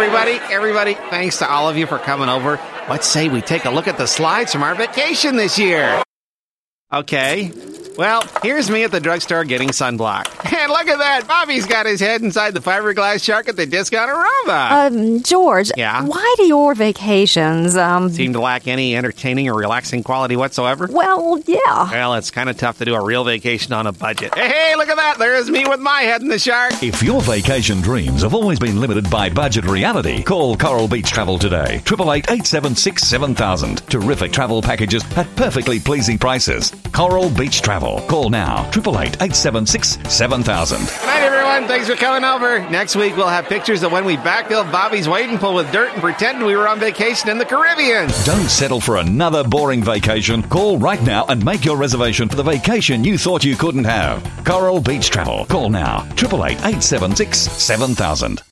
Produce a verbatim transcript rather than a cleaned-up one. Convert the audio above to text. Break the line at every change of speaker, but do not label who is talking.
everybody, everybody, thanks to all of you for coming over. Let's say we take a look at the slides from our vacation this year. Okay. Well, here's me at the drugstore getting sunblock. And look at that. Bobby's got his head inside the fiberglass shark at the Discount-A-Rama.
Um, George.
Yeah?
Why do your vacations, um...
seem to lack any entertaining or relaxing quality whatsoever?
Well, yeah.
Well, it's kind of tough to do a real vacation on a budget. Hey, hey, look at that. There's me with my head in the shark.
If your vacation dreams have always been limited by budget reality, call Coral Beach Travel today. eight eight eight, eight seven six, seven thousand. Terrific travel packages at perfectly pleasing prices. Coral Beach Travel. Call now. eight eight eight, eight seven six, seven thousand.
Good night, everyone. Thanks for coming over. Next week, we'll have pictures of when we backfilled Bobby's wading pool with dirt and pretended we were on vacation in the Caribbean.
Don't settle for another boring vacation. Call right now and make your reservation for the vacation you thought you couldn't have. Coral Beach Travel. Call now. eight eight eight, eight seven six, seven thousand.